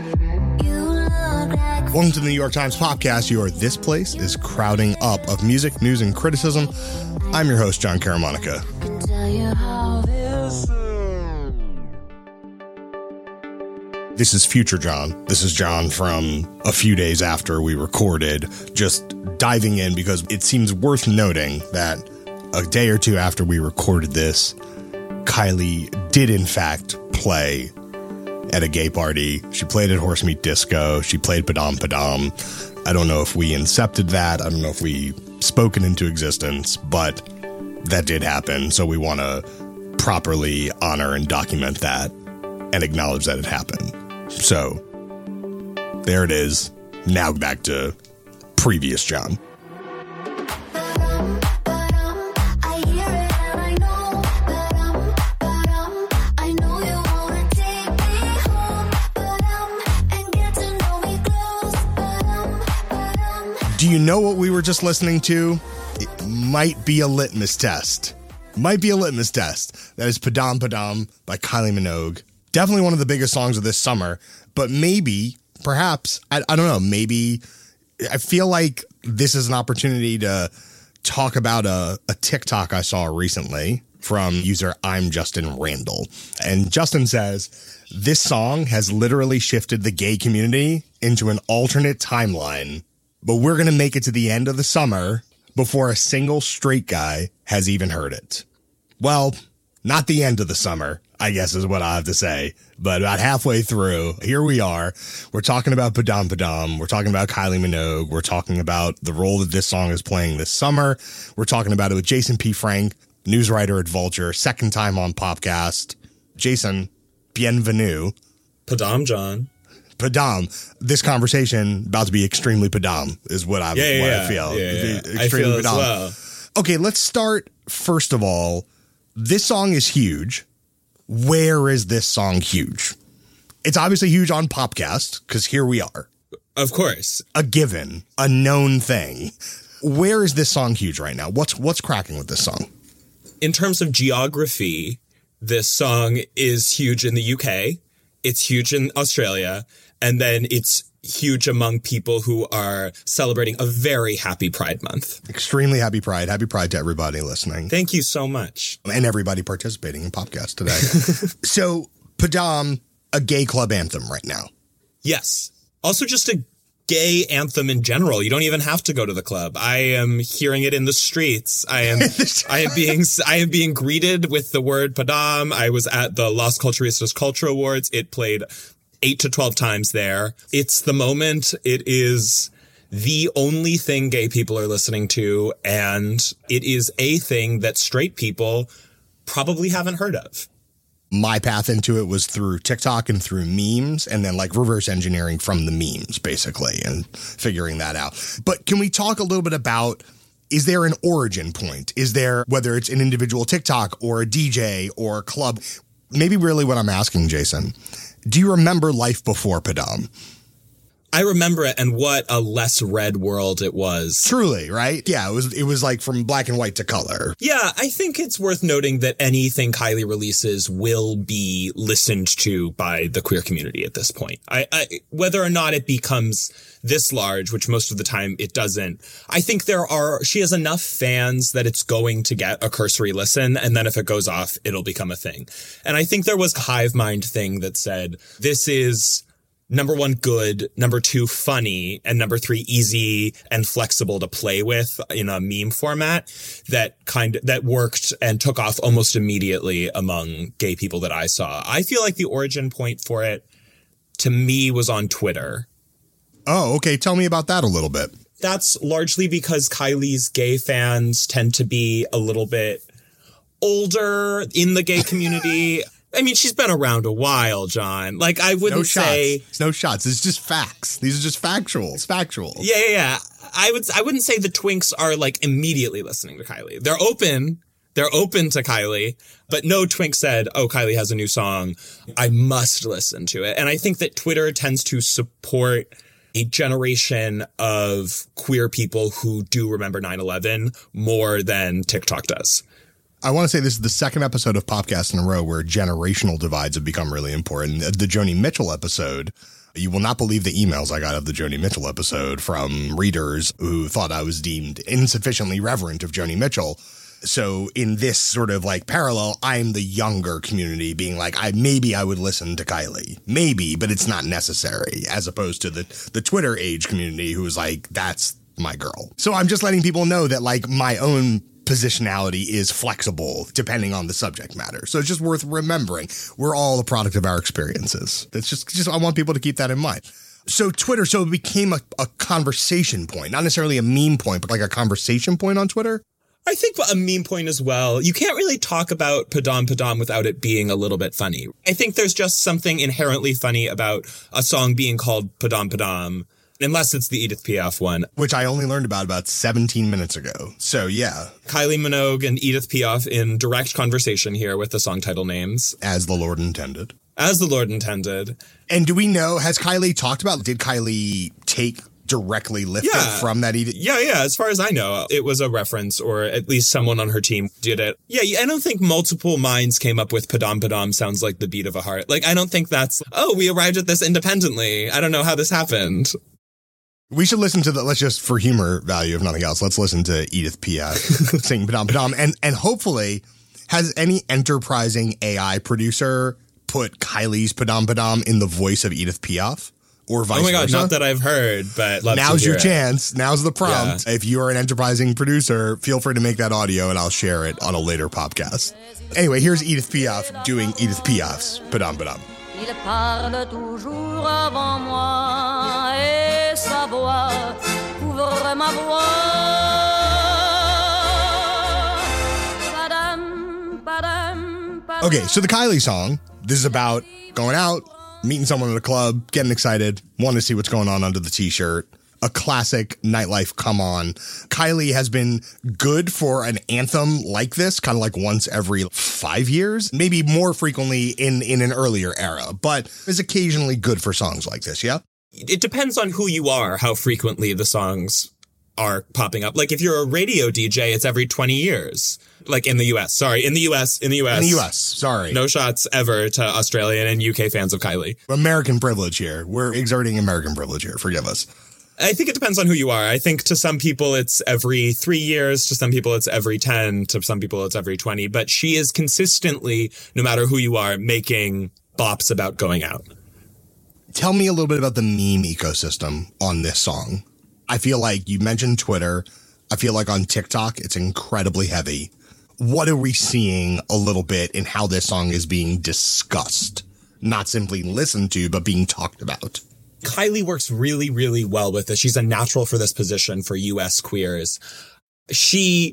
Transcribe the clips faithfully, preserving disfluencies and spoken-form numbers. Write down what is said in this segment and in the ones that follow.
Welcome to the New York Times Podcast, your This Place is Crowding Up of music, news, and criticism. I'm your host, John Caramonica. This is Future John. This is John from a few days after we recorded, just diving in because it seems worth noting that a day or two after we recorded this, Kylie did in fact play at a gay party. She played at Horse Meat Disco. She played Padam Padam. I don't know if we incepted that. I don't know if we spoke it into existence, but that did happen. So we want to properly honor and document that and acknowledge that it happened. So there it is. Now back to previous John. Do you know what we were just listening to? It might be a litmus test. Might be a litmus test. That is Padam Padam by Kylie Minogue. Definitely one of the biggest songs of this summer, but maybe, perhaps, I, I don't know, maybe, I feel like this is an opportunity to talk about a, a TikTok I saw recently from user I'm Justin Randall. And Justin says, this song has literally shifted the gay community into an alternate timeline, but we're going to make it to the end of the summer before a single straight guy has even heard it. Well, not the end of the summer, I guess is what I have to say. But about halfway through, here we are. We're talking about Padam Padam. We're talking about Kylie Minogue. We're talking about the role that this song is playing this summer. We're talking about it with Jason P. Frank, news writer at Vulture, second time on Popcast. Jason, bienvenue. Padam, John. Padam. This conversation about to be extremely Padam is what I, yeah, yeah, what yeah. I feel. Yeah, yeah. Extremely I feel Padam. as well. Okay, let's start first of all. This song is huge. Where is this song huge? It's obviously huge on Popcast because here we are. Of course. A given, a known thing. Where is this song huge right now? What's what's cracking with this song? In terms of geography, this song is huge in the U K. It's huge in Australia. And then it's huge among people who are celebrating a very happy Pride Month. Extremely happy Pride. Happy Pride to everybody listening. Thank you so much. And everybody participating in Popcast today. So, Padam, a gay club anthem right now. Yes. Also just a gay anthem in general. You don't even have to go to the club. I am hearing it in the streets. I am I am being I am being greeted with the word Padam. I was at the Las Culturistas Culture Awards. It played eight to twelve times there. It's the moment. It is the only thing gay people are listening to, and it is a thing that straight people probably haven't heard of. My path into it was through TikTok and through memes, and then like reverse engineering from the memes, basically, and figuring that out. But can we talk a little bit about, is there an origin point? Is there, whether it's an individual TikTok or a D J or a club? Maybe really what I'm asking, Jason, do you remember life before Padam? I remember it, and what a less red world it was. Truly, right? Yeah, it was it was like from black and white to color. Yeah, I think it's worth noting that anything Kylie releases will be listened to by the queer community at this point. I, I whether or not it becomes this large, which most of the time it doesn't, I think there are, she has enough fans that it's going to get a cursory listen, and then if it goes off, it'll become a thing. And I think there was a hive mind thing that said, this is number one, good, number two, funny, and number three, easy and flexible to play with in a meme format that kind of, that worked and took off almost immediately among gay people that I saw. I feel like the origin point for it, to me, was on Twitter. Oh, okay. Tell me about that a little bit. That's largely because Kylie's gay fans tend to be a little bit older in the gay community. I mean, she's been around a while, John. Like, I wouldn't no shots. say... It's no shots. It's just facts. These are just factuals. Factual. Yeah, yeah, yeah. I, would, I wouldn't say the twinks are, like, immediately listening to Kylie. They're open. They're open to Kylie. But no twink said, oh, Kylie has a new song. I must listen to it. And I think that Twitter tends to support a generation of queer people who do remember nine eleven more than TikTok does. I want to say this is the second episode of Popcast in a row where generational divides have become really important. The Joni Mitchell episode, You will not believe the emails I got of the Joni Mitchell episode from readers who thought I was deemed insufficiently reverent of Joni Mitchell. So in this sort of like parallel, I'm the younger community being like, I maybe I would listen to Kylie. Maybe, but it's not necessary, as opposed to the, the Twitter age community who is like, that's my girl. So I'm just letting people know that like my own positionality is flexible depending on the subject matter. So it's just worth remembering. We're all a product of our experiences. It's just, just I want people to keep that in mind. So Twitter, so it became a, a conversation point, not necessarily a meme point, but like a conversation point on Twitter. I think a meme point as well. You can't really talk about Padam Padam without it being a little bit funny. I think there's just something inherently funny about a song being called Padam Padam, unless it's the Edith Piaf one. Which I only learned about about seventeen minutes ago. So, yeah. Kylie Minogue and Edith Piaf in direct conversation here with the song title names. As the Lord intended. As the Lord intended. And do we know, has Kylie talked about, did Kylie take directly lifted yeah. from that Edith? Yeah, yeah. As far as I know, it was a reference, or at least someone on her team did it. Yeah, I don't think multiple minds came up with Padam Padam sounds like the beat of a heart. Like, I don't think that's, oh, we arrived at this independently. I don't know how this happened. We should listen to the, let's just, for humor value, if nothing else, let's listen to Edith Piaf sing Padam Padam. And, and hopefully, has any enterprising A I producer put Kylie's Padam Padam in the voice of Edith Piaf? Or vice oh my God, versa. not that I've heard, but love now's to hear your it. chance. Now's the prompt. Yeah. If you are an enterprising producer, feel free to make that audio and I'll share it on a later podcast. Anyway, here's Edith Piaf doing Edith Piaf's Padam Padam. Il parle toujours avant moi et sa voix couvre ma voix. Padam, padam, padam. Okay, so the Kylie song, this is about going out, meeting someone at a club, getting excited, wanting to see what's going on under the t-shirt. A classic nightlife come on. Kylie has been good for an anthem like this, kind of like once every five years, maybe more frequently in, in an earlier era, but is occasionally good for songs like this, yeah? It depends on who you are, how frequently the songs are popping up. Like if you're a radio D J, it's every twenty years. Like in the U S. Sorry, in the U S. In the U S. In the U S. Sorry. No shots ever to Australian and U K fans of Kylie. American privilege here. We're exerting American privilege here. Forgive us. I think it depends on who you are. I think to some people it's every three years. To some people it's every ten. To some people it's every twenty. But she is consistently, no matter who you are, making bops about going out. Tell me a little bit about the meme ecosystem on this song. I feel like you mentioned Twitter. I feel like on TikTok, it's incredibly heavy. What are we seeing a little bit in how this song is being discussed? Not simply listened to, but being talked about. Kylie works really, really well with this. She's a natural for this position for U S queers. She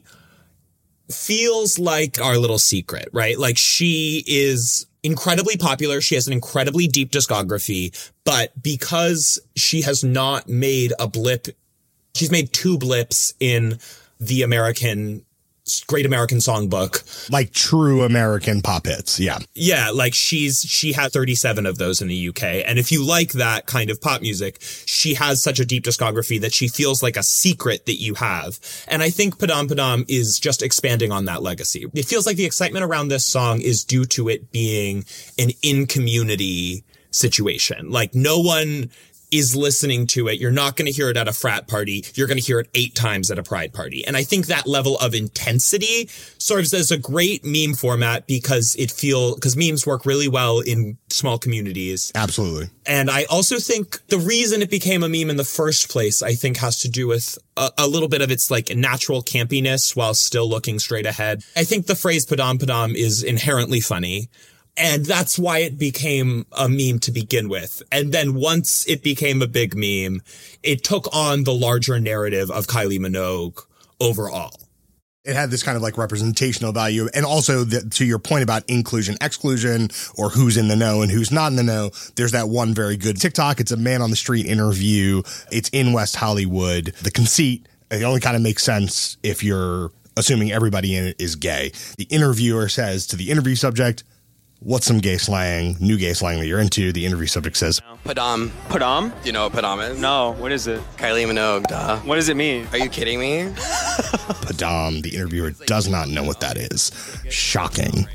feels like our little secret, right? Like she is incredibly popular. She has an incredibly deep discography, but because she has not made a blip, she's made two blips in the American Great American Songbook. Like true American pop hits. Yeah. Yeah. Like she's, she had thirty-seven of those in the U K. And if you like that kind of pop music, she has such a deep discography that she feels like a secret that you have. And I think Padam Padam is just expanding on that legacy. It feels like the excitement around this song is due to it being an in-community situation. Like no one is listening to it. You're not going to hear it at a frat party. You're going to hear it eight times at a pride party. And I think that level of intensity serves as a great meme format because it feel, because memes work really well in small communities. Absolutely. And I also think the reason it became a meme in the first place, I think has to do with a, a little bit of its like natural campiness while still looking straight ahead. I think the phrase Padam Padam is inherently funny. And that's why it became a meme to begin with. And then once it became a big meme, it took on the larger narrative of Kylie Minogue overall. It had this kind of like representational value. And also the, to your point about inclusion, exclusion, or who's in the know and who's not in the know. There's that one very good TikTok. It's a man on the street interview. It's in West Hollywood. The conceit, it only kind of makes sense if you're assuming everybody in it is gay. The interviewer says to the interview subject, what's some gay slang, new gay slang that you're into? The interview subject says, Padam. Padam? Do you know what Padam is? No, what is it? Kylie Minogue, duh. What does it mean? Are you kidding me? Padam. The interviewer does not know what that is. Shocking.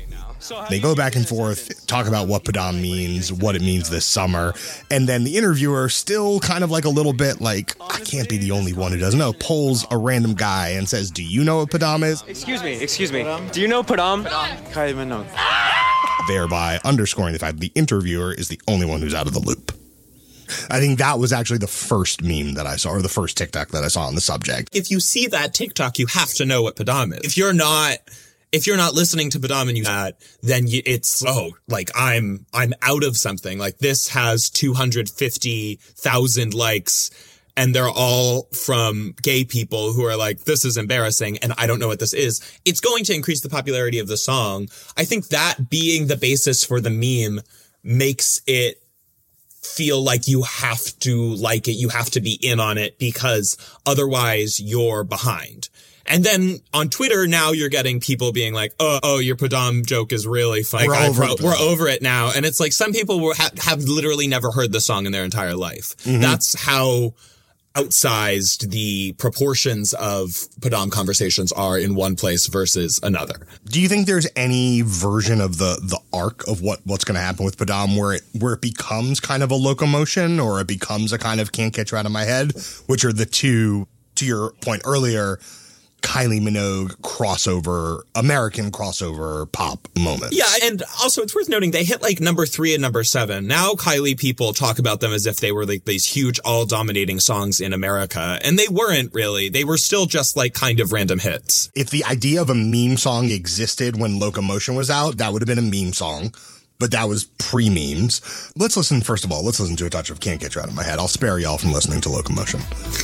They go back and forth, talk about what Padam means, what it means this summer. And then the interviewer, still kind of like a little bit like, I can't be the only one who doesn't know, polls a random guy and says, do you know what Padam is? Excuse me, excuse me. Do you know Padam? Kylie Minogue. Thereby underscoring the fact the interviewer is the only one who's out of the loop. I think that was actually the first meme that I saw, or the first TikTok that I saw on the subject. If you see that TikTok, you have to know what Padam is. If you're not, if you're not listening to Padam and you that, then you, it's, oh, like I'm, I'm out of something. Like this has two hundred fifty thousand likes and they're all from gay people who are like, this is embarrassing and I don't know what this is. It's going to increase the popularity of the song. I think that being the basis for the meme makes it feel like you have to like it, you have to be in on it, because otherwise you're behind. And then on Twitter, now you're getting people being like, oh, oh, your Padam joke is really funny. We're, over, pro- we're over it now. And it's like some people were, ha- have literally never heard the song in their entire life. Mm-hmm. That's how outsized the proportions of Padam conversations are in one place versus another. Do you think there's any version of the the arc of what what's going to happen with Padam where it where it becomes kind of a locomotion, or it becomes a kind of can't get you out of my head, which are the two, to your point earlier, Kylie Minogue crossover, American crossover pop moments? Yeah, and also it's worth noting they hit like number three and number seven. Now Kylie people talk about them as if they were like these huge all-dominating songs in America, and they weren't really. They were still just like kind of random hits. If the idea of a meme song existed when Locomotion was out, that would have been a meme song. But that was pre-memes. Let's listen, first of all, let's listen to a touch of Can't Get You Out of My Head. I'll spare y'all from listening to Locomotion.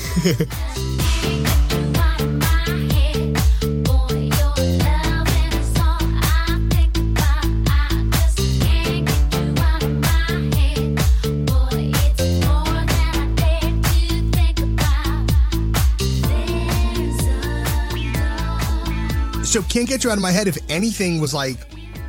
So Can't Get You Out of My Head, if anything, was like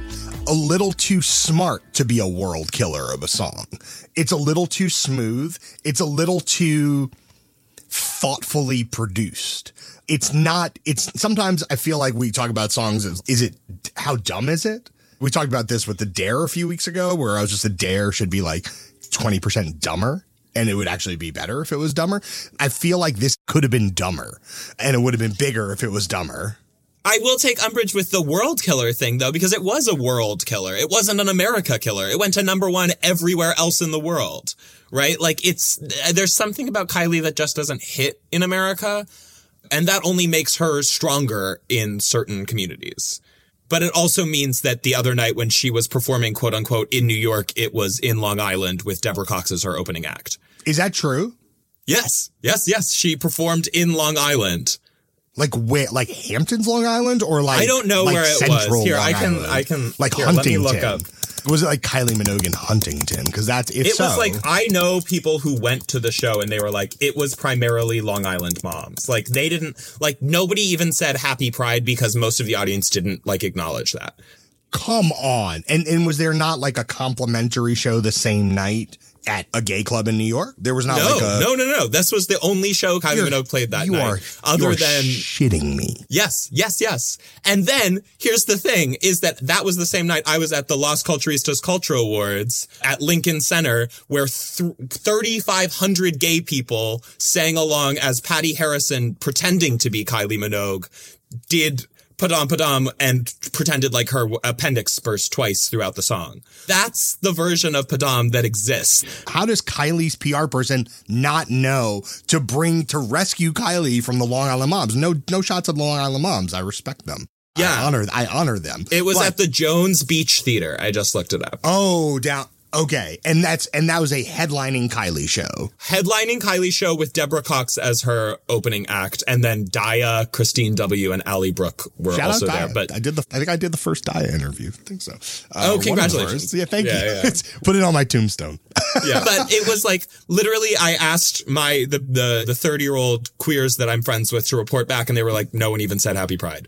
a little too smart to be a world killer of a song. It's a little too smooth. It's a little too thoughtfully produced. It's not, it's sometimes I feel like we talk about songs as, is it, how dumb is it? We talked about this with the Dare a few weeks ago, where I was just, the Dare should be like twenty percent dumber. And it would actually be better if it was dumber. I feel like this could have been dumber, and it would have been bigger if it was dumber. I will take umbrage with the world killer thing, though, because it was a world killer. It wasn't an America killer. It went to number one everywhere else in the world, right? Like, it's, there's something about Kylie that just doesn't hit in America, and that only makes her stronger in certain communities. But it also means that the other night when she was performing, quote unquote, in New York, it was in Long Island with Deborah Cox as her opening act. Is that true? Yes. Yes, yes. She performed in Long Island. Like where, like Hamptons, Long Island, or like I don't know like where it Central was. Here, Long I can, Island? I can, like here, Huntington. Let me look up. Was it like Kylie Minogue in Huntington? Because that's if it so. was like, I know people who went to the show and they were like, it was primarily Long Island moms. Like they didn't, like nobody even said Happy Pride because most of the audience didn't like acknowledge that. Come on, and and was there not like a complimentary show the same night at a gay club in New York? There was not no, like a... No, no, no. This was the only show Kylie Minogue played that you night. Are, other you are than shitting me. Yes, yes, yes. And then here's the thing is that that was the same night I was at the Las Culturistas Culture Awards at Lincoln Center, where th- thirty-five hundred gay people sang along as Patty Harrison, pretending to be Kylie Minogue, did Padam Padam and pretended like her appendix burst twice throughout the song. That's the version of Padam that exists. How does Kylie's P R person not know to bring, to rescue Kylie from the Long Island moms? No, no shots at Long Island moms. I respect them. Yeah. I honor, I honor them. It was but, at the Jones Beach Theater. I just looked it up. Oh, down. Okay. And that's, and that was a headlining Kylie show. Headlining Kylie show with Deborah Cox as her opening act. And then Daya, Christine W. and Allie Brooke were Shout also out there. Daya. But I did the, I think I did the first Daya interview. I think so. Uh, oh, congratulations. Yeah. Thank yeah, you. Yeah. Put it on my tombstone. Yeah. But it was like, literally, I asked my, the, the, the thirty year old queers that I'm friends with to report back. And they were like, no one even said Happy Pride.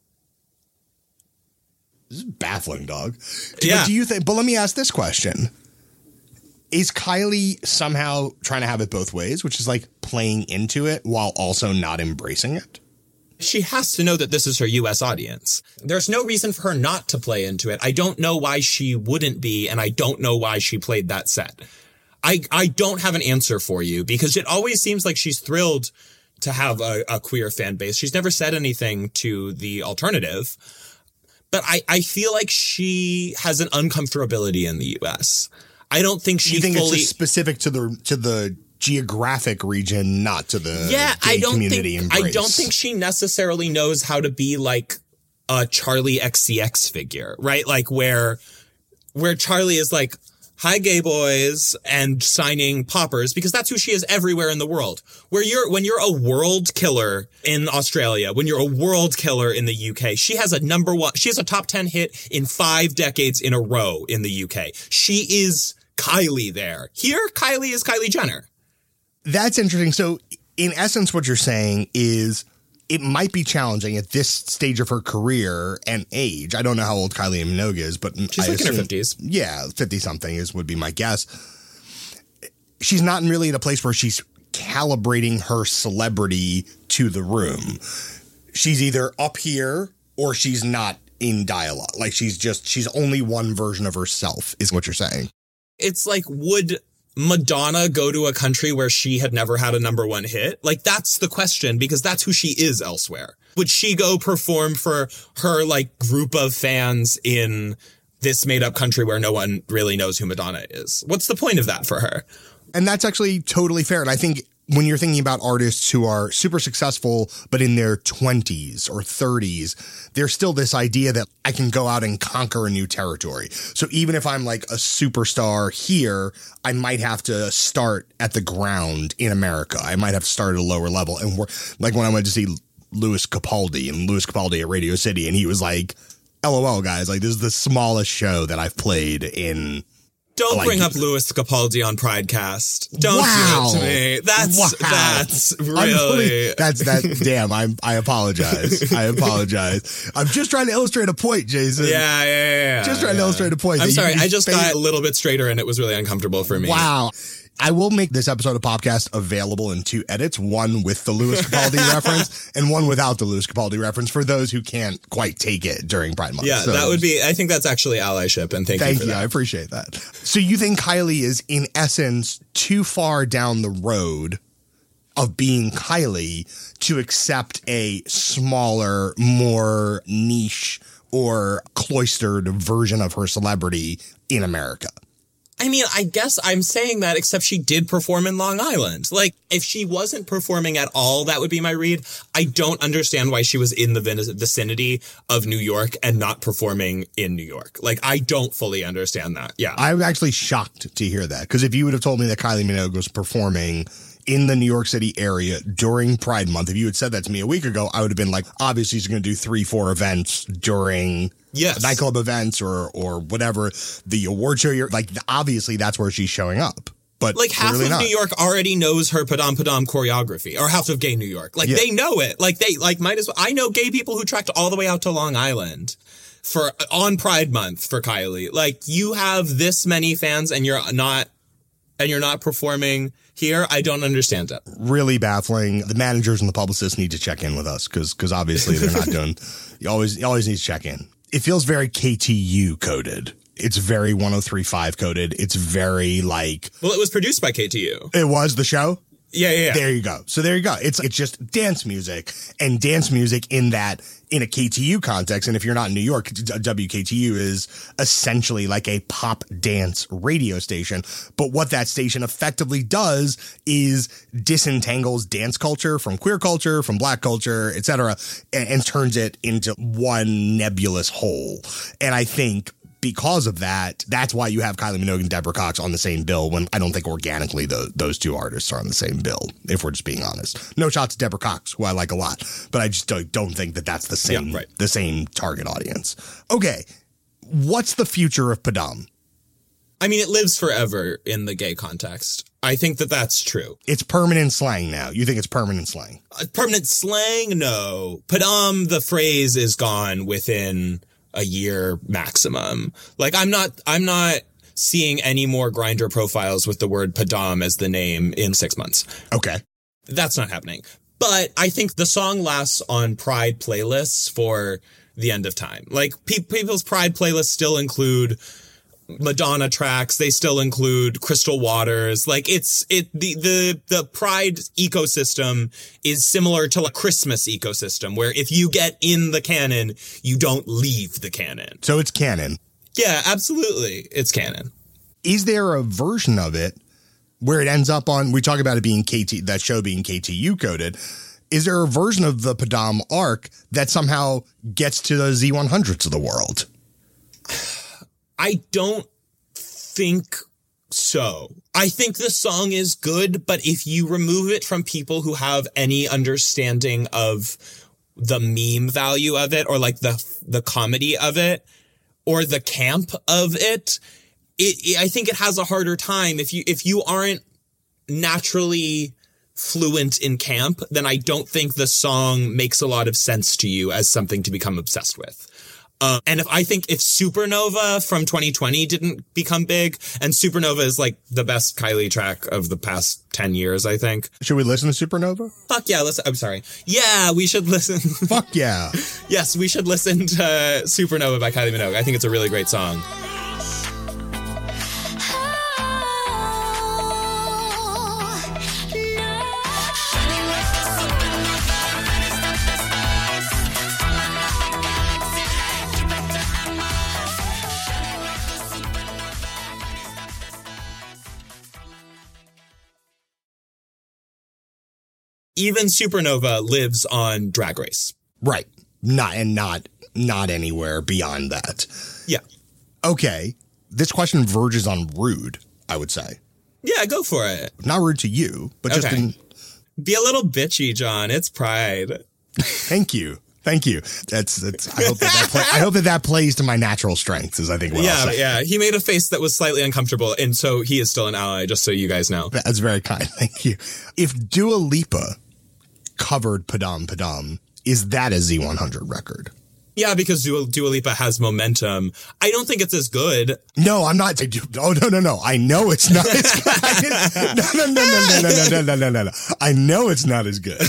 This is baffling, dog. Yeah. But do you think, but let me ask this question. Is Kylie somehow trying to have it both ways, which is like playing into it while also not embracing it? She has to know that this is her U S audience. There's no reason for her not to play into it. I don't know why she wouldn't be, and I don't know why she played that set. I, I don't have an answer for you, because it always seems like she's thrilled to have a, a queer fan base. She's never said anything to the alternative, but I, I feel like she has an uncomfortability in the U S. I don't think she you think fully... it's just specific to the to the geographic region, not to the yeah, gay I don't community think, embrace. I don't think she necessarily knows how to be like a Charlie X C X figure, right? Like where where Charlie is like, hi, gay boys, and signing poppers, because that's who she is everywhere in the world. Where you're, when you're a world killer in Australia, when you're a world killer in the U K, she has a number one, she has a top ten hit in five decades in a row in the U K. She is Kylie there. Here, Kylie is Kylie Jenner. That's interesting. So in essence, what you're saying is it might be challenging at this stage of her career and age. I don't know how old Kylie Minogue is, but she's I like assume, in her fifties. Yeah, fifty something is would be my guess. She's not really at a place where she's calibrating her celebrity to the room. She's either up here or she's not in dialogue. Like she's just she's only one version of herself, is what you're saying. It's like, would Madonna go to a country where she had never had a number one hit? Like, that's the question, because that's who she is elsewhere. Would she go perform for her, like, group of fans in this made up country where no one really knows who Madonna is? What's the point of that for her? And that's actually totally fair. And I think when you're thinking about artists who are super successful, but in their twenties or thirties, there's still this idea that I can go out and conquer a new territory. So even if I'm like a superstar here, I might have to start at the ground in America. I might have to start at a lower level. And we're like when I went to see Louis Capaldi and Louis Capaldi at Radio City, and he was like, L O L guys, like this is the smallest show that I've played in. Don't like, bring up Louis Capaldi on Pridecast. Don't wow. do it to me. That's wow. that's really that's that. Damn, I'm. I apologize. I apologize. I'm just trying to illustrate a point, Jason. Yeah, yeah, yeah. Just trying yeah. to illustrate a point. I'm sorry. You, you I just failed. got a little bit straighter, and it was really uncomfortable for me. Wow. I will make this episode of Popcast available in two edits, one with the Louis Capaldi reference and one without the Louis Capaldi reference for those who can't quite take it during Pride Month. Yeah, so, that would be, I think that's actually allyship, and thank, thank you for you. that. I appreciate that. So you think Kylie is, in essence, too far down the road of being Kylie to accept a smaller, more niche or cloistered version of her celebrity in America? I mean, I guess I'm saying that, except she did perform in Long Island. Like, if she wasn't performing at all, that would be my read. I don't understand why she was in the vicinity of New York and not performing in New York. Like, I don't fully understand that. Yeah. I'm actually shocked to hear that, because if you would have told me that Kylie Minogue was performing in the New York City area during Pride Month, if you had said that to me a week ago, I would have been like, obviously she's going to do three, four events during yes. nightclub events or or whatever, the award show. You're like, obviously that's where she's showing up. But like half of not. New York already knows her Padam Padam choreography, or half of gay New York. Like yeah. they know it. Like they like might as well. I know gay people who trekked all the way out to Long Island for on Pride Month for Kylie. Like, you have this many fans and you're not and you're not performing here. I don't understand it. Really baffling. The managers and the publicists need to check in with us, because because obviously they're not doing. You always you always need to check in. It feels very K T U coded. It's very one oh three point five coded. It's very like. Well, it was produced by K T U. It was the show. Yeah, yeah, yeah. There you go. So there you go. It's it's just dance music, and dance music in that in a K T U context. And if you're not in New York, W K T U is essentially like a pop dance radio station. But what that station effectively does is disentangles dance culture from queer culture, from black culture, et cetera, and, and turns it into one nebulous whole. And I think because of that, that's why you have Kylie Minogue and Deborah Cox on the same bill, when I don't think organically the, those two artists are on the same bill, if we're just being honest. No shots to Deborah Cox, who I like a lot, but I just don't, don't think that that's the same, yeah, right. the same target audience. Okay, what's the future of Padam? I mean, it lives forever in the gay context. I think that that's true. It's permanent slang now. You think it's permanent slang? Uh, permanent slang? No. Padam, the phrase, is gone within a year maximum. Like, I'm not, I'm not seeing any more Grindr profiles with the word Padam as the name in six months. Okay. That's not happening. But I think the song lasts on Pride playlists for the end of time. Like, pe- people's Pride playlists still include Madonna tracks. They still include Crystal Waters. Like, it's, it, the, the, the Pride ecosystem is similar to a Christmas ecosystem, where if you get in the canon, you don't leave the canon. So it's canon. Yeah, absolutely. It's canon. Is there a version of it where it ends up on, we talk about it being K T, that show being K T U coded. Is there a version of the Padam arc that somehow gets to the Z one hundreds of the world? I don't think so. I think the song is good, but if you remove it from people who have any understanding of the meme value of it, or like the, the comedy of it, or the camp of it, It, it, I think it has a harder time. If you if you aren't naturally fluent in camp, then I don't think the song makes a lot of sense to you as something to become obsessed with. Um, and if I think if Supernova from twenty twenty didn't become big, and Supernova is like the best Kylie track of the past ten years, I think. Should we listen to Supernova? Fuck yeah, listen. I'm sorry. Yeah, we should listen. Fuck yeah. Yes, we should listen to Supernova by Kylie Minogue. I think it's a really great song. Even Supernova lives on Drag Race. Right. Not, and not, not anywhere beyond that. Yeah. Okay. This question verges on rude, I would say. Yeah, go for it. Not rude to you, but just Okay. in. Be a little bitchy, John. It's Pride. Thank you. Thank you. That's, that's, I hope that, that play, I hope that that plays to my natural strengths, is I think what Yeah, I'll say. yeah. He made a face that was slightly uncomfortable, and so he is still an ally, just so you guys know. That's very kind. Thank you. If Dua Lipa covered Padam Padam, is that a Z one hundred record? Yeah, because Dua, Dua Lipa has momentum. I don't think it's as good. No, I'm not. I do, oh, no, no, no. I know it's not as good. I didn't- no, no, no, no, no, no, no, no, no, no, no. I know it's not as good.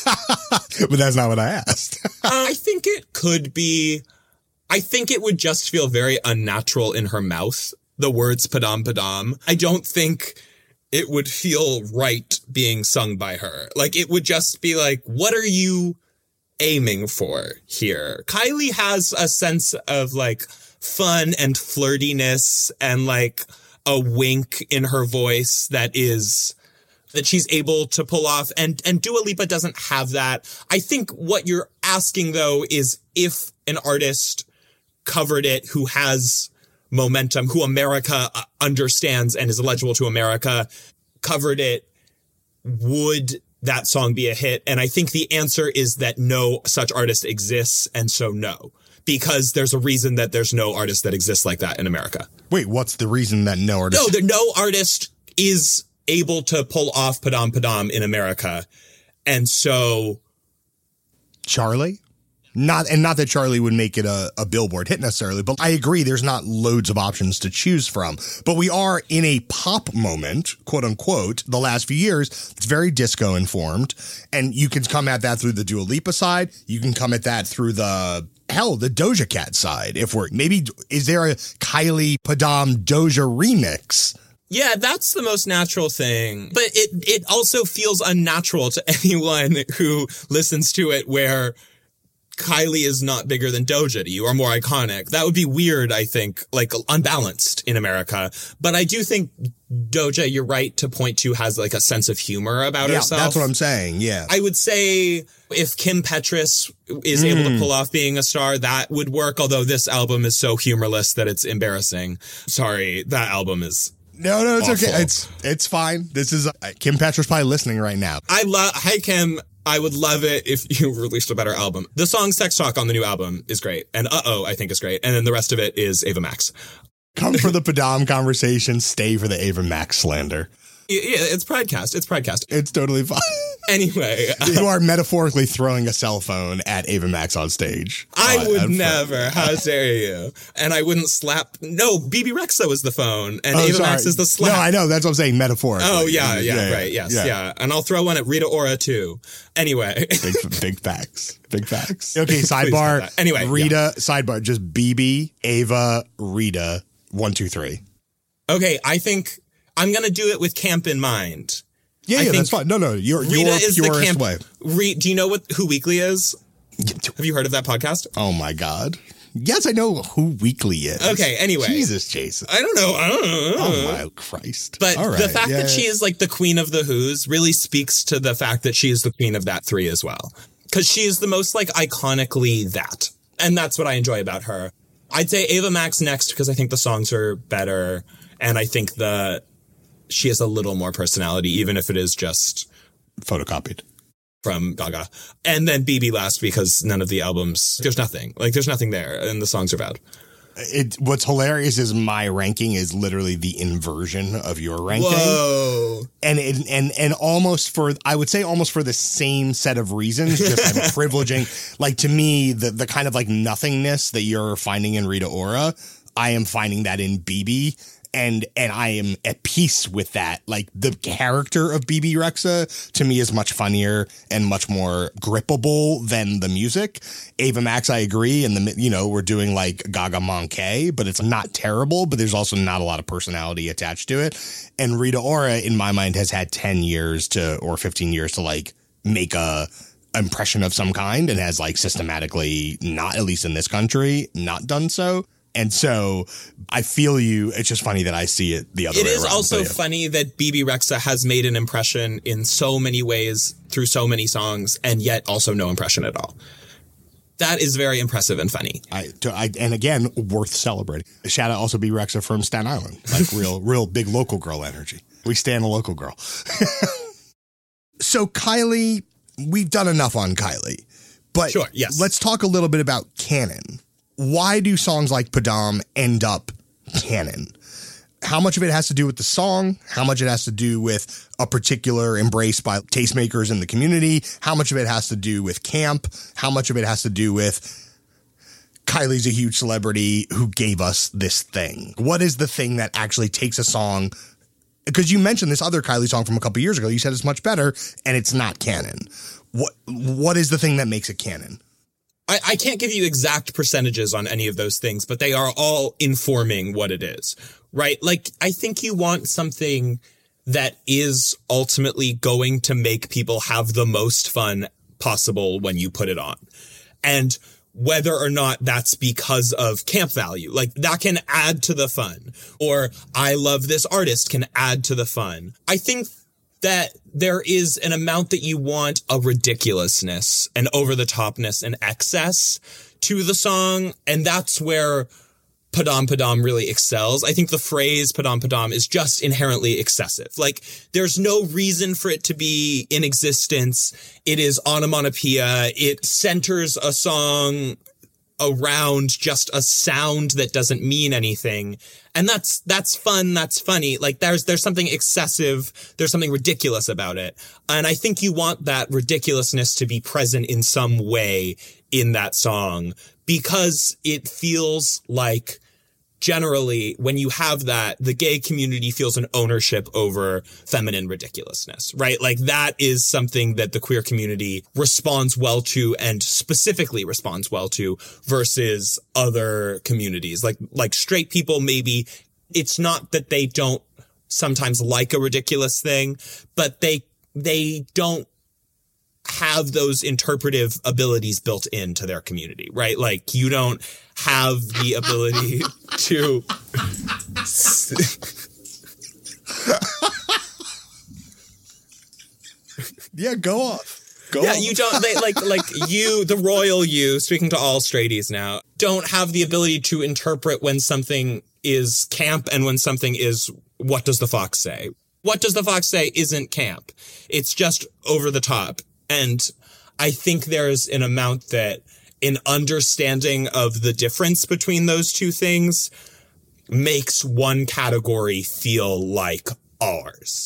But that's not what I asked. I think it could be. I think it would just feel very unnatural in her mouth, the words Padam Padam. I don't think it would feel right being sung by her. Like, it would just be like, what are you aiming for here? Kylie has a sense of like fun and flirtiness and like a wink in her voice that is that she's able to pull off, and and Dua Lipa doesn't have that. I think what you're asking though is if an artist covered it who has momentum, who America understands and is legible to America, covered it, would that song be a hit? And I think the answer is that no such artist exists, and so no. Because there's a reason that there's no artist that exists like that in America. Wait, what's the reason that no artist? No, there, no artist is able to pull off Padam Padam in America. And so... Charlie? Not, and not that Charlie would make it a, a Billboard hit necessarily, but I agree there's not loads of options to choose from. But we are in a pop moment, quote unquote, the last few years. It's very disco informed. And you can come at that through the Dua Lipa side. You can come at that through the, hell, the Doja Cat side. If we're, maybe, is there a Kylie Padam Doja remix? Yeah, that's the most natural thing. But it, it also feels unnatural to anyone who listens to it where Kylie is not bigger than Doja to you or more iconic. That would be weird, I think, like unbalanced in America. But I do think Doja, you're right to point to, has like a sense of humor about Yeah, herself. that's what I'm saying. Yeah. I would say if Kim Petras is Mm. able to pull off being a star, that would work. Although this album is so humorless that it's embarrassing. Sorry, that album is No, no, it's awful. okay. It's, it's fine. This is, uh, Kim Petras probably listening right now. I love, hi Kim, I would love it if you released a better album. The song Sex Talk on the new album is great. And Uh-Oh, I think is great. And then the rest of it is Ava Max. Come for the Padam conversation, stay for the Ava Max slander. Yeah, yeah, it's Pridecast. It's Pridecast. It's totally fine. Anyway. You are metaphorically throwing a cell phone at Ava Max on stage. I uh, would never. How dare you? And I wouldn't slap. No, B B Rexa was the phone, and oh, Ava sorry. Max is the slap. No, I know. That's what I'm saying, metaphorically. Oh, yeah, yeah, yeah, right. Yes, yeah. yeah. And I'll throw one at Rita Ora, too. Anyway. Big, big facts. Big facts. Okay, sidebar. Anyway. Rita, yeah. sidebar. Just B B, Ava, Rita, one, two, three. Okay, I think I'm going to do it with camp in mind. Yeah, I yeah, think that's fine. No, no, you're, Rita you're is purest the camp. way. Re, do you know what Who Weekly is? Have you heard of that podcast? Oh, my God. Yes, I know who Weekly is. Okay, anyway. Jesus, Jason. I don't know. I don't know. Oh, my Christ. But All right. the fact yeah, that yeah. she is like the queen of the Who's really speaks to the fact that she is the queen of that three as well. Because she is the most like iconically that. And that's what I enjoy about her. I'd say Ava Max next because I think the songs are better. And I think the she has a little more personality, even if it is just photocopied from Gaga. And then B B last because none of the albums, there's nothing. Like, there's nothing there, and the songs are bad. It, what's hilarious is my ranking is literally the inversion of your ranking. Whoa. And, it, and, and almost for, I would say almost for the same set of reasons, just I'm privileging, like to me, the, the kind of like nothingness that you're finding in Rita Ora, I am finding that in B B. And and I am at peace with that. Like the character of B B Rexa to me is much funnier and much more grippable than the music. Ava Max, I agree. And the you know we're doing like Gaga Manqué, but it's not terrible. But there's also not a lot of personality attached to it. And Rita Ora, in my mind, has had ten years to or fifteen years to like make a impression of some kind, and has like systematically not, at least in this country, not done so. And so I feel you. It's just funny that I see it the other it way around. It is also yeah. funny that B B Rexa has made an impression in so many ways through so many songs, and yet also no impression at all. That is very impressive and funny. I, to, I and again, worth celebrating. Shout out also B B Rexa from Staten Island. Like real, real big local girl energy. We stand a local girl. So Kylie, we've done enough on Kylie. But sure, yes. Let's talk a little bit about canon. Why do songs like Padam end up canon? How much of it has to do with the song? How much it has to do with a particular embrace by tastemakers in the community? How much of it has to do with camp? How much of it has to do with Kylie's a huge celebrity who gave us this thing? What is the thing that actually takes a song? Because you mentioned this other Kylie song from a couple years ago. You said it's much better, and it's not canon. What What is the thing that makes it canon? I, I can't give you exact percentages on any of those things, but they are all informing what it is, right? Like, I think you want something that is ultimately going to make people have the most fun possible when you put it on. And whether or not that's because of camp value, like that can add to the fun, or I love this artist can add to the fun. I think that there is an amount that you want a ridiculousness and over-the-topness and excess to the song, and that's where Padam Padam really excels. I think the phrase Padam Padam is just inherently excessive. Like, there's no reason for it to be in existence. It is onomatopoeia. It centers a song around just a sound that doesn't mean anything. And that's, that's fun. That's funny. Like there's, there's something excessive. There's something ridiculous about it. And I think you want that ridiculousness to be present in some way in that song, because it feels like generally when you have that, the gay community feels an ownership over feminine ridiculousness, right? Like that is something that the queer community responds well to, and specifically responds well to, versus other communities. Like, like straight people, maybe it's not that they don't sometimes like a ridiculous thing, but they, they don't have those interpretive abilities built into their community, right? Like you don't have the ability to yeah, go off. Go yeah, off. you don't they, like like you, the royal you, speaking to all straighties now, don't have the ability to interpret when something is camp and when something is what does the fox say? What does the fox say isn't camp. It's just over the top. And I think there's an amount that an understanding of the difference between those two things makes one category feel like ours.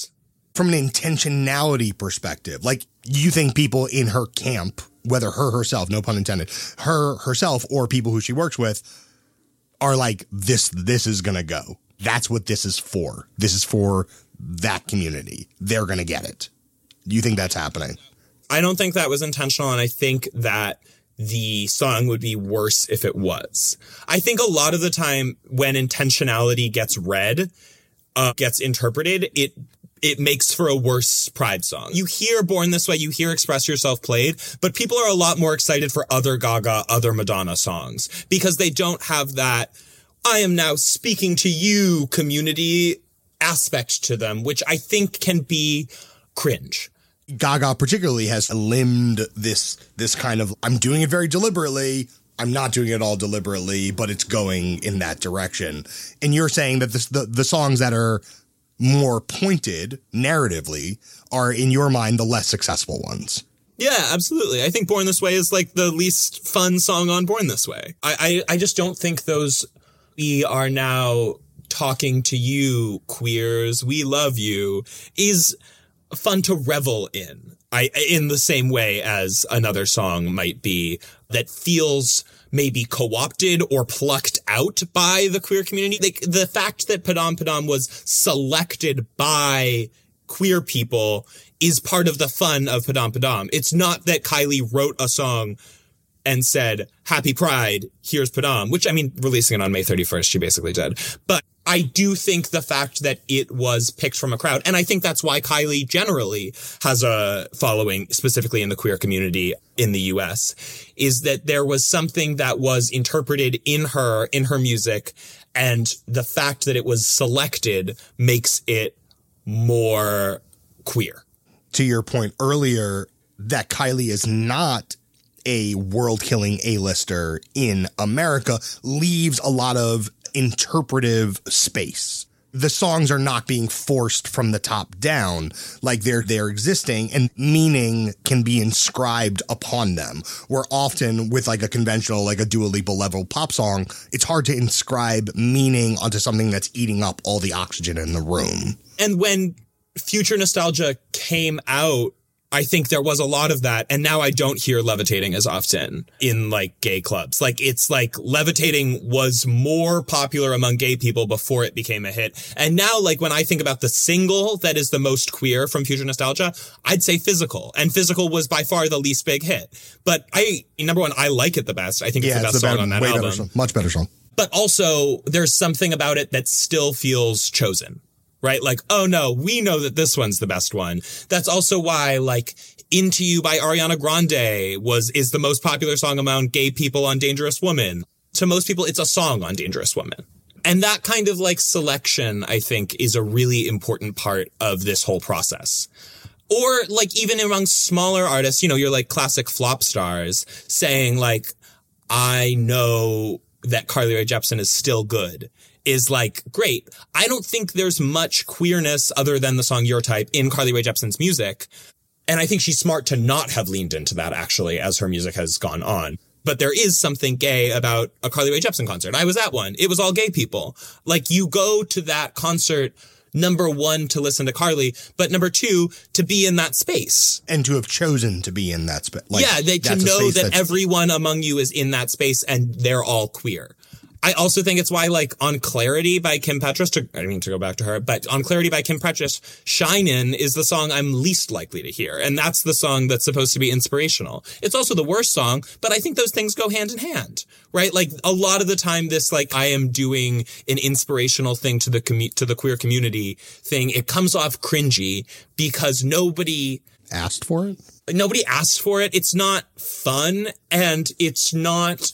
from an intentionality perspective, like you think people in her camp, whether her herself, no pun intended, her herself or people who she works with are like, this, this is going to go. That's what this is for. This is for that community. They're going to get it. You think that's happening? I don't think that was intentional. And I think that the song would be worse if it was. I think a lot of the time when intentionality gets read, uh, gets interpreted, it it makes for a worse Pride song. You hear Born This Way, you hear Express Yourself played, but people are a lot more excited for other Gaga, other Madonna songs because they don't have that I am now speaking to you community aspect to them, which I think can be cringe. Gaga particularly has limbed this this kind of, I'm doing it very deliberately, I'm not doing it all deliberately, but it's going in that direction. And you're saying that this, the, the songs that are more pointed narratively are, in your mind, the less successful ones. Yeah, absolutely. I think Born This Way is like the least fun song on Born This Way. I, I, I just don't think those, we are now talking to you, queers, we love you, is fun to revel in. I, in the same way as another song might be that feels maybe co-opted or plucked out by the queer community. Like the fact that Padam Padam was selected by queer people is part of the fun of Padam Padam. It's not that Kylie wrote a song and said, Happy Pride, here's Padam, which, I mean, releasing it on May thirty-first, she basically did. But I do think the fact that it was picked from a crowd, and I think that's why Kylie generally has a following, specifically in the queer community in the U S, is that there was something that was interpreted in her, in her music, and the fact that it was selected makes it more queer. To your point earlier, that Kylie is not a world-killing A-lister in America leaves a lot of interpretive space. The songs are not being forced from the top down, like they're they're existing, and meaning can be inscribed upon them. Where often with like a conventional, like a Dua Lipa level pop song, it's hard to inscribe meaning onto something that's eating up all the oxygen in the room. And when Future Nostalgia came out, I think there was a lot of that. And now I don't hear Levitating as often in like gay clubs. Like it's like Levitating was more popular among gay people before it became a hit. And now like when I think about the single that is the most queer from Future Nostalgia, I'd say Physical. And Physical was by far the least big hit. But I, number one, I like it the best. I think yeah, it's the it's best the song better, on that way album. Better song, much better song. But also there's something about it that still feels chosen. Right? Like, oh no, we know that this one's the best one. That's also why, like, Into You by Ariana Grande was, is the most popular song among gay people on Dangerous Woman. To most people, it's a song on Dangerous Woman. And that kind of like selection, I think, is a really important part of this whole process. Or like even among smaller artists, you know, you're like classic flop stars saying like, I know that Carly Rae Jepsen is still good. Is like, great. I don't think there's much queerness other than the song Your Type in Carly Rae Jepsen's music. And I think she's smart to not have leaned into that actually as her music has gone on. But there is something gay about a Carly Rae Jepsen concert. I was at one. It was all gay people. Like you go to that concert, number one, to listen to Carly, but number two, to be in that space. And to have chosen to be in that space. Like, yeah, they, to know that everyone among you is in that space and they're all queer. I also think it's why, like, on Clarity by Kim Petras, to, I mean to go back to her, but on Clarity by Kim Petras, Shinin' is the song I'm least likely to hear. And that's the song that's supposed to be inspirational. It's also the worst song, but I think those things go hand in hand, right? Like, a lot of the time, this, like, I am doing an inspirational thing to the commu- to the queer community thing, it comes off cringy because nobody asked for it. Nobody asked for it. It's not fun, and it's not...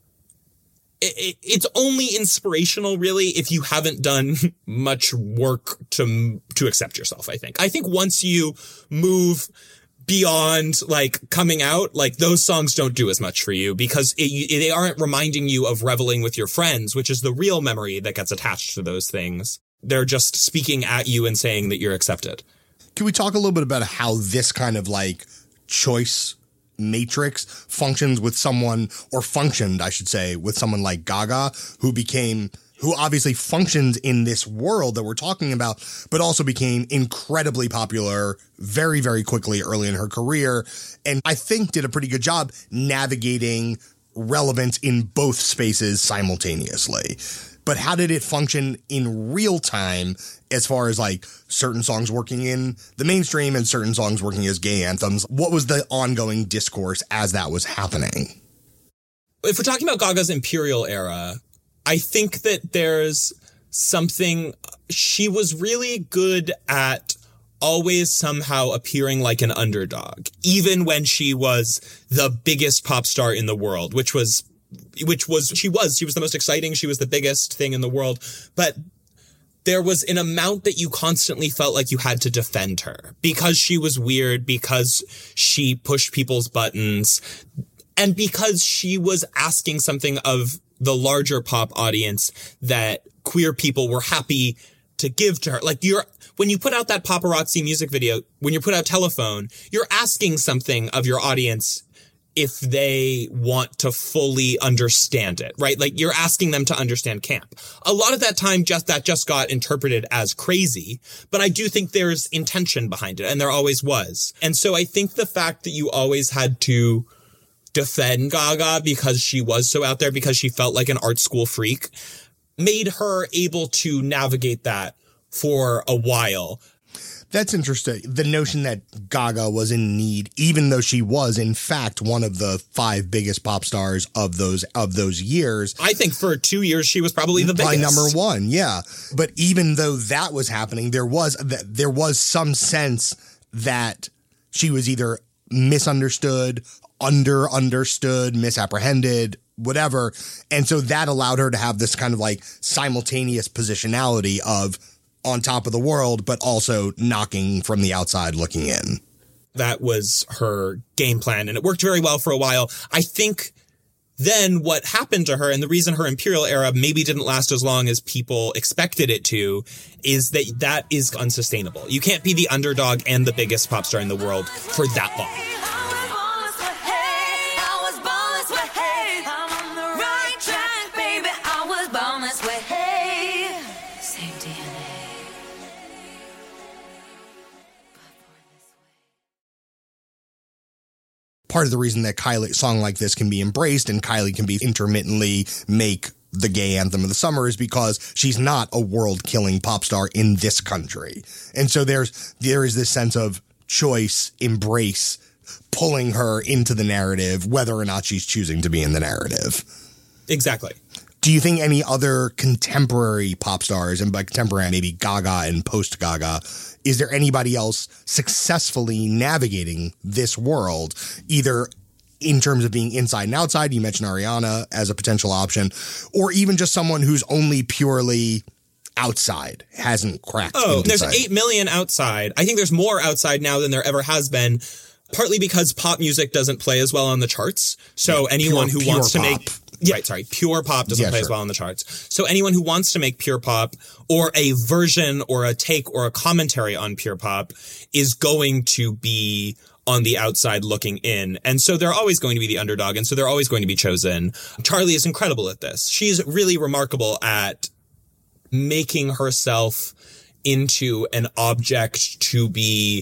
It's only inspirational, really, if you haven't done much work to to accept yourself, I think. I think once you move beyond, like, coming out, like, those songs don't do as much for you because it, they aren't reminding you of reveling with your friends, which is the real memory that gets attached to those things. They're just speaking at you and saying that you're accepted. Can we talk a little bit about how this kind of, like, choice matrix functions with someone, or functioned, I should say, with someone like Gaga, who became who obviously functions in this world that we're talking about, but also became incredibly popular very, very quickly early in her career. And I think did a pretty good job navigating relevance in both spaces simultaneously. But how did it function in real time as far as like certain songs working in the mainstream and certain songs working as gay anthems? What was the ongoing discourse as that was happening? If we're talking about Gaga's Imperial era, I think that there's something, she was really good at always somehow appearing like an underdog, even when she was the biggest pop star in the world, which was which was, she was, she was the most exciting. She was the biggest thing in the world. But there was an amount that you constantly felt like you had to defend her because she was weird, because she pushed people's buttons, and because she was asking something of the larger pop audience that queer people were happy to give to her. Like you're, when you put out that paparazzi music video, when you put out Telephone, you're asking something of your audience if they want to fully understand it, right? Like you're asking them to understand camp. A lot of that time, just that just got interpreted as crazy, but I do think there's intention behind it, and there always was. And so I think the fact that you always had to defend Gaga because she was so out there, because she felt like an art school freak, made her able to navigate that for a while. That's interesting. The notion that Gaga was in need, even though she was, in fact, one of the five biggest pop stars of those of those years. I think for two years she was probably the biggest. By number one, yeah. But even though that was happening, there was there was some sense that she was either misunderstood, under understood, misapprehended, whatever. And so that allowed her to have this kind of like simultaneous positionality of on top of the world, but also knocking from the outside looking in. That was her game plan, and it worked very well for a while. I think then what happened to her, and the reason her Imperial era maybe didn't last as long as people expected it to, is that that is unsustainable. You can't be the underdog and the biggest pop star in the world for that long. Part of the reason that Kylie, a song like this can be embraced and Kylie can be intermittently make the gay anthem of the summer is because she's not a world-killing pop star in this country. And so there's there is this sense of choice, embrace, pulling her into the narrative, whether or not she's choosing to be in the narrative. Exactly. Do you think any other contemporary pop stars, and by contemporary, maybe Gaga and post-Gaga, is there anybody else successfully navigating this world, either in terms of being inside and outside? You mentioned Ariana as a potential option, or even just someone who's only purely outside, hasn't cracked. Oh, there's inside. eight million outside. I think there's more outside now than there ever has been, partly because pop music doesn't play as well on the charts. So yeah, anyone pure, who pure wants to pop. make... Yeah, right, sorry. Pure pop doesn't yeah, play sure. as well on the charts. So anyone who wants to make pure pop or a version or a take or a commentary on pure pop is going to be on the outside looking in. And so they're always going to be the underdog. And so they're always going to be chosen. Charli is incredible at this. She's really remarkable at making herself into an object to be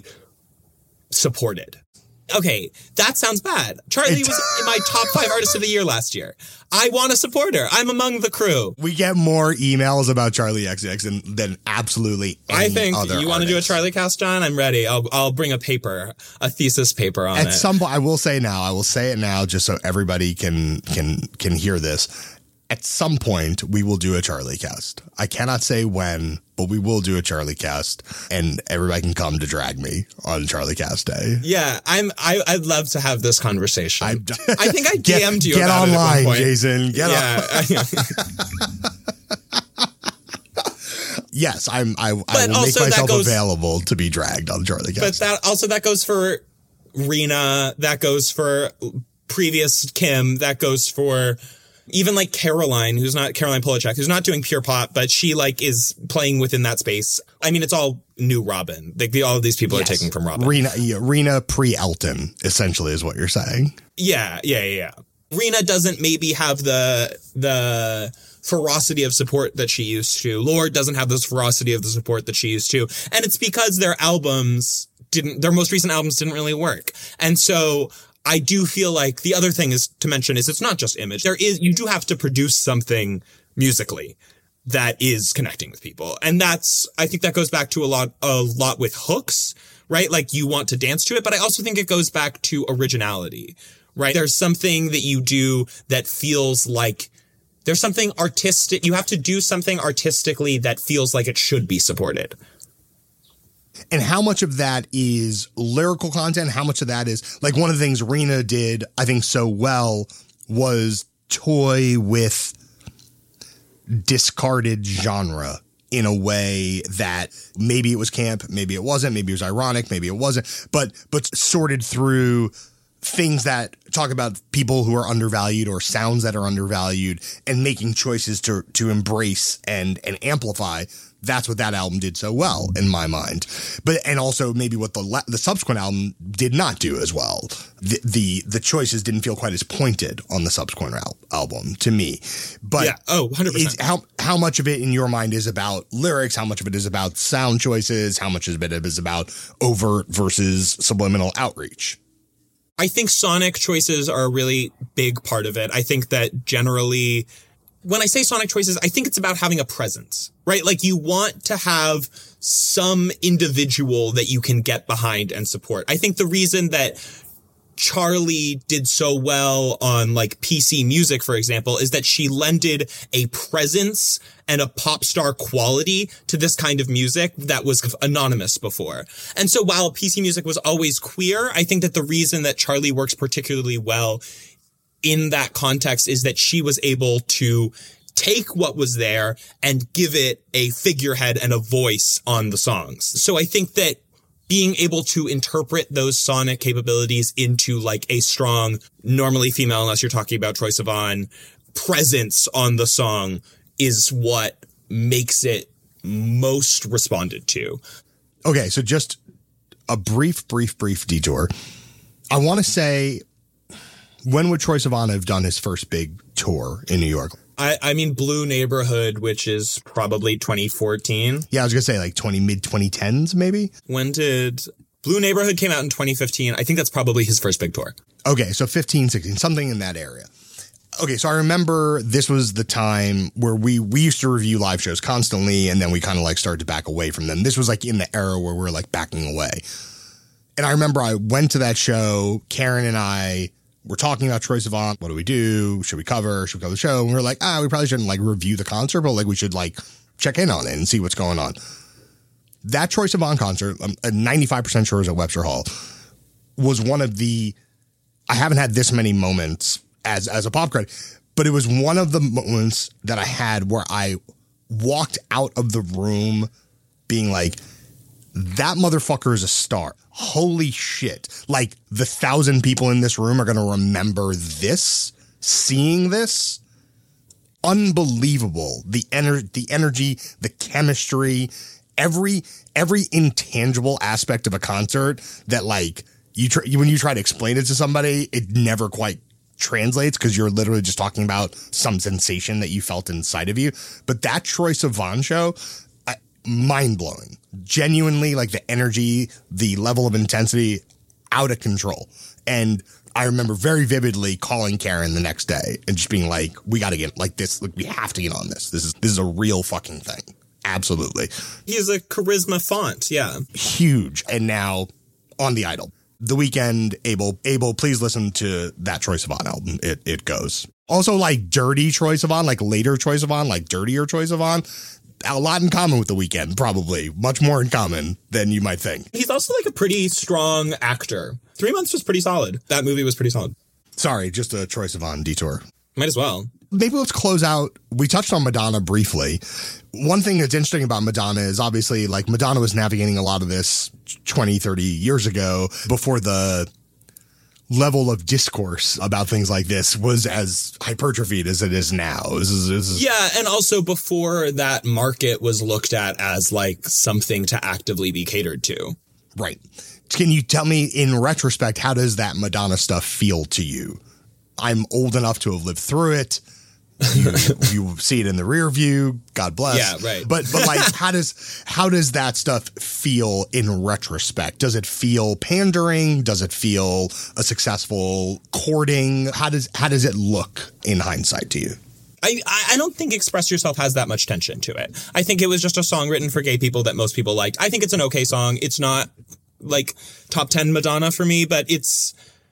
supported. Okay, that sounds bad. Charli was in my top five artists of the year last year. I want to support her. I'm among the crew. We get more emails about Charli X C X than, than absolutely any I think other you want to do a artist. Charli cast, John? I'm ready. I'll I'll bring a paper, a thesis paper on At it. some point, I will say now, I will say it now just so everybody can can can hear this. At some point, we will do a Charli cast. I cannot say when, but we will do a Charli cast, and everybody can come to drag me on Charli Cast Day. Yeah, I'm. I, I'd love to have this conversation. I'm, I think I get, D M'd you get about online, it at one point. Jason. Get yeah. on. Yes, I'm. I, I will But make also that myself goes- available to be dragged on Charli Cast. But that also that goes for Rena. That goes for previous Kim. That goes for even like Caroline, who's not Caroline Polachek, who's not doing pure pop, but she like is playing within that space. I mean, it's all new Robin. Like the, all of these people Yes. are taking from Robin. Rena, yeah, Rena pre-Elton, essentially, is what you're saying. Yeah, yeah, yeah, yeah. Rena doesn't maybe have the the ferocity of support that she used to. Lorde doesn't have this ferocity of the support that she used to. And it's because their albums didn't, their most recent albums didn't really work. And so I do feel like the other thing is to mention is it's not just image. There is, you do have to produce something musically that is connecting with people. And that's, I think that goes back to a lot, a lot with hooks, right? Like you want to dance to it, but I also think it goes back to originality, right? There's something that you do that feels like there's something artistic. You have to do something artistically that feels like it should be supported. And how much of that is lyrical content? How much of that is like one of the things Rina did, I think, so well was toy with discarded genre in a way that maybe it was camp, maybe it wasn't, maybe it was ironic, maybe it wasn't, but but sorted through things that talk about people who are undervalued or sounds that are undervalued and making choices to to embrace and and amplify. That's what that album did so well in my mind. But and also maybe what the the subsequent album did not do as well. The the, the choices didn't feel quite as pointed on the subsequent al- album to me. But yeah, oh, one hundred percent. How how much of it in your mind is about lyrics? How much of it is about sound choices? How much of it is about overt versus subliminal outreach? I think sonic choices are a really big part of it. I think that generally, when I say sonic choices, I think it's about having a presence, right? Like you want to have some individual that you can get behind and support. I think the reason that Charli did so well on like P C Music, for example, is that she lended a presence and a pop star quality to this kind of music that was anonymous before. And so while P C Music was always queer, I think that the reason that Charli works particularly well in that context is that she was able to take what was there and give it a figurehead and a voice on the songs. So I think that being able to interpret those sonic capabilities into like a strong, normally female, unless you're talking about Troye Sivan, presence on the song is what makes it most responded to. Okay, so just a brief, brief, brief detour. I want to say, when would Troye Sivan have done his first big tour in New York? I, I mean, Blue Neighborhood, which is probably twenty fourteen. Yeah, I was going to say like twenty mid twenty tens, maybe. When did Blue Neighborhood came out in twenty fifteen? I think that's probably his first big tour. Okay, so fifteen, sixteen, something in that area. Okay, so I remember this was the time where we, we used to review live shows constantly, and then we kind of like started to back away from them. This was like in the era where we were like backing away. And I remember I went to that show, Karen and I we're talking about Troye Sivan. What do we do? Should we cover? Should we cover the show? And we were like, ah, we probably shouldn't like review the concert, but like we should like check in on it and see what's going on. That Troye Sivan concert, I'm ninety-five percent sure it was at Webster Hall, was one of the, I haven't had this many moments as, as a pop critic, but it was one of the moments that I had where I walked out of the room being like, that motherfucker is a star. Holy shit. Like the thousand people in this room are going to remember this, seeing this. Unbelievable. The ener- the energy, the chemistry, every, every intangible aspect of a concert that like you, tr- when you try to explain it to somebody, it never quite translates because you're literally just talking about some sensation that you felt inside of you. But that Troye Sivan show, mind blowing, genuinely, like the energy, the level of intensity, out of control. And I remember very vividly calling Karen the next day and just being like, we got to get like this. Like, we have to get on this. This is, this is a real fucking thing. Absolutely. He's a charisma font. Yeah. Huge. And now on The Idol. The Weeknd, Abel, Abel, please listen to that Troye Sivan album. It, it goes. Also like dirty Troye Sivan, like later Troye Sivan, like dirtier Troye Sivan. A lot in common with The Weeknd, probably. Much more in common than you might think. He's also like a pretty strong actor. Three Months was pretty solid. That movie was pretty solid. Sorry, just a Troye Sivan detour. Might as well. Maybe let's close out. We touched on Madonna briefly. One thing that's interesting about Madonna is obviously like Madonna was navigating a lot of this twenty, thirty years ago before the level of discourse about things like this was as hypertrophied as it is now. This is, this is yeah, and also before that market was looked at as like something to actively be catered to. Right. Can you tell me in retrospect, how does that Madonna stuff feel to you? I'm old enough to have lived through it. You, you see it in the rear view, God bless. Yeah, right. But but like, how does how does that stuff feel in retrospect? Does it feel pandering? Does it feel a successful courting? How does how does it look in hindsight to you? I, I don't think Express Yourself has that much tension to it. I think it was just a song written for gay people that most people liked. I think it's an okay song. It's not like top ten Madonna for me, but it's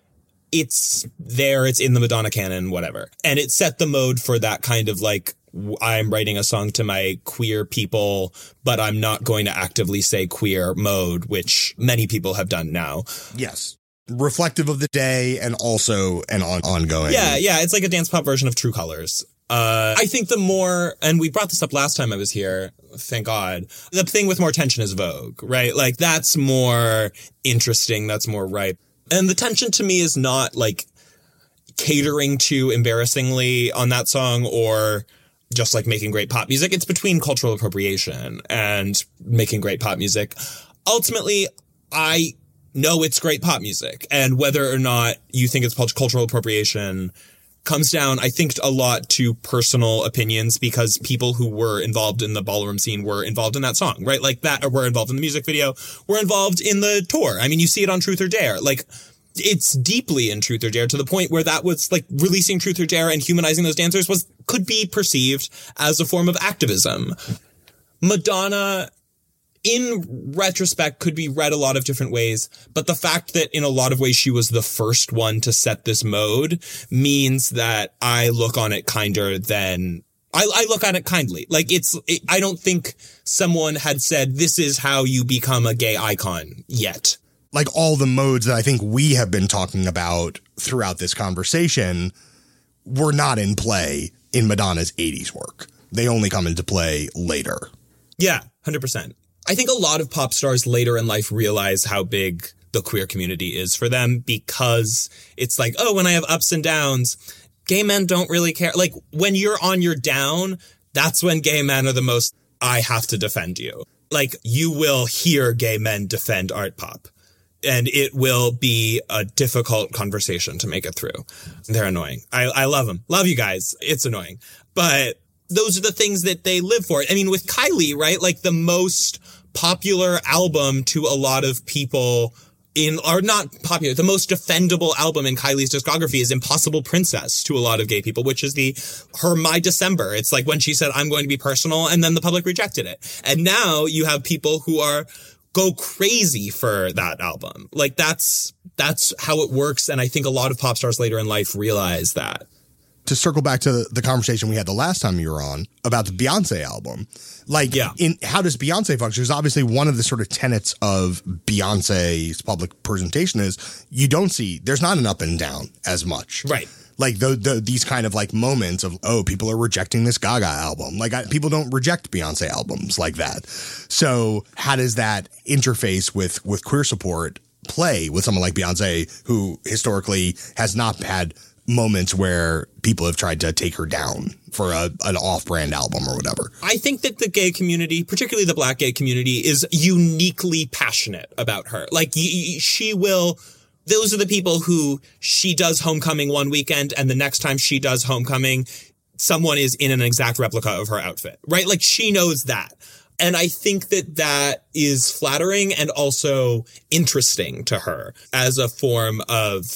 it's there. It's in the Madonna canon, whatever. And it set the mode for that kind of like, I'm writing a song to my queer people, but I'm not going to actively say queer mode, which many people have done now. Yes. Reflective of the day and also an on- ongoing. Yeah, yeah. It's like a dance pop version of True Colors. Uh, I think the more, and we brought this up last time I was here, thank God, the thing with more tension is Vogue, right? Like, that's more interesting, that's more ripe. And the tension to me is not, like, catering to embarrassingly on that song or just, like, making great pop music. It's between cultural appropriation and making great pop music. Ultimately, I know it's great pop music, and whether or not you think it's cultural appropriation comes down, I think, a lot to personal opinions, because people who were involved in the ballroom scene were involved in that song, right? Like that, or were involved in the music video, were involved in the tour. I mean, you see it on Truth or Dare. Like, it's deeply in Truth or Dare to the point where that was like releasing Truth or Dare and humanizing those dancers was, could be perceived as a form of activism. Madonna, in retrospect, could be read a lot of different ways, but the fact that in a lot of ways she was the first one to set this mode means that I look on it kinder than I, I look at it kindly. Like, it's, it, I don't think someone had said, this is how you become a gay icon yet. Like all the modes that I think we have been talking about throughout this conversation were not in play in Madonna's eighties work. They only come into play later. Yeah, one hundred percent. I think a lot of pop stars later in life realize how big the queer community is for them, because it's like, oh, when I have ups and downs, gay men don't really care. Like, when you're on your down, that's when gay men are the most, I have to defend you. Like, you will hear gay men defend art pop, and it will be a difficult conversation to make it through. They're annoying. I, I love them. Love you guys. It's annoying. But those are the things that they live for. I mean, with Kylie, right? Like, the most popular album to a lot of people in, or not popular, the most defendable album in Kylie's discography is Impossible Princess to a lot of gay people, which is the, her My December. It's like when she said, I'm going to be personal, and then the public rejected it. And now you have people who are, go crazy for that album. Like, that's, that's how it works. And I think a lot of pop stars later in life realize that. To circle back to the conversation we had the last time you were on about the Beyonce album, like, yeah. in how does Beyonce function? Because obviously one of the sort of tenets of Beyonce's public presentation is you don't see, there's not an up and down as much. Right. Like the, the these kind of like moments of, oh, people are rejecting this Gaga album. Like I, people don't reject Beyonce albums like that. So how does that interface with with queer support play with someone like Beyonce, who historically has not had moments where people have tried to take her down for a, an off-brand album or whatever? I think that the gay community, particularly the Black gay community, is uniquely passionate about her. Like, y- y- she will, those are the people who, she does Homecoming one weekend, and the next time she does Homecoming, someone is in an exact replica of her outfit, right? Like, she knows that. And I think that that is flattering and also interesting to her as a form of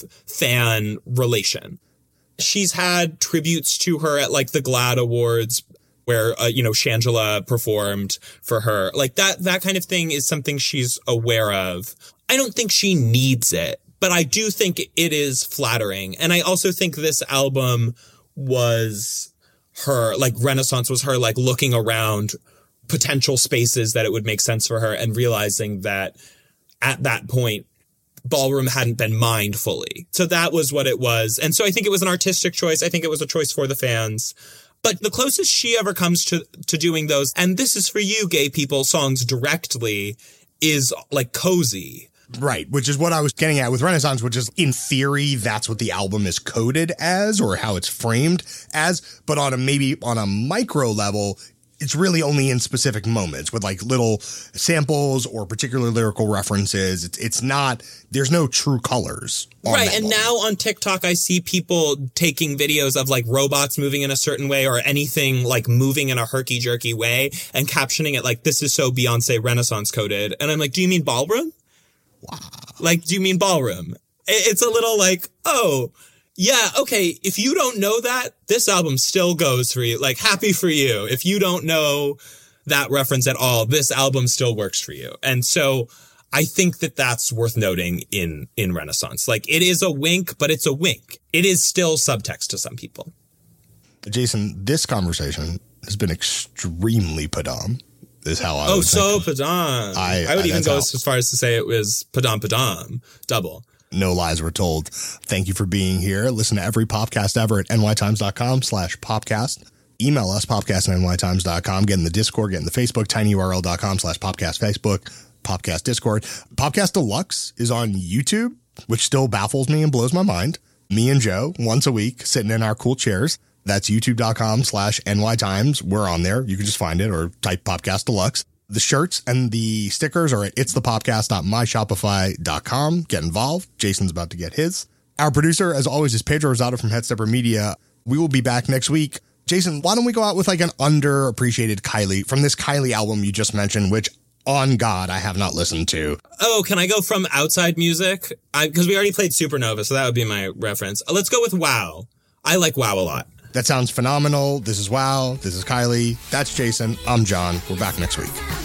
fan relation. She's had tributes to her at like the GLAAD Awards where, uh, you know, Shangela performed for her. Like that, that kind of thing is something she's aware of. I don't think she needs it, but I do think it is flattering. And I also think this album was her, like Renaissance was her, like looking around potential spaces that it would make sense for her and realizing that at that point, ballroom hadn't been mined fully. So that was what it was. And so I think it was an artistic choice. I think it was a choice for the fans. But the closest she ever comes to, to doing those, and this is for you, gay people, songs directly, is like Cozy. Right, which is what I was getting at with Renaissance, which is in theory, that's what the album is coded as or how it's framed as. But on a maybe on a micro level, it's really only in specific moments with like little samples or particular lyrical references. It's it's not, there's no true colors. Right. And now on TikTok, I see people taking videos of like robots moving in a certain way or anything like moving in a herky jerky way and captioning it like, this is so Beyonce Renaissance coded. And I'm like, do you mean ballroom? Wow. Like, do you mean ballroom? It's a little like, oh, yeah, okay, if you don't know that, this album still goes for you. Like, happy for you. If you don't know that reference at all, this album still works for you. And so I think that that's worth noting in, in Renaissance. Like, it is a wink, but it's a wink. It is still subtext to some people. Jason, this conversation has been extremely Padam, is how I Oh, would so think. Padam. I, I would I, even go how, as far as to say it was Padam Padam, double. No lies were told. Thank you for being here. Listen to every podcast ever at nytimes.com slash popcast. Email us, popcast at nytimes dot com. Get in the Discord, get in the Facebook, tinyurl.com slash popcast Facebook, popcast Discord. Popcast Deluxe is on YouTube, which still baffles me and blows my mind. Me and Joe, once a week, sitting in our cool chairs. That's youtube.com slash nytimes. We're on there. You can just find it or type Popcast Deluxe. The shirts and the stickers are at its the popcast dot my shopify dot com. Get involved. Jason's about to get his. Our producer, as always, is Pedro Rosado from Headstepper Media. We will be back next week. Jason, why don't we go out with like an underappreciated Kylie from this Kylie album you just mentioned, which on God, I have not listened to. Oh, can I go from outside music? Because we already played Supernova, so that would be my reference. Let's go with Wow. I like Wow a lot. That sounds phenomenal. This is Wow. This is Kylie. That's Jason. I'm John. We're back next week.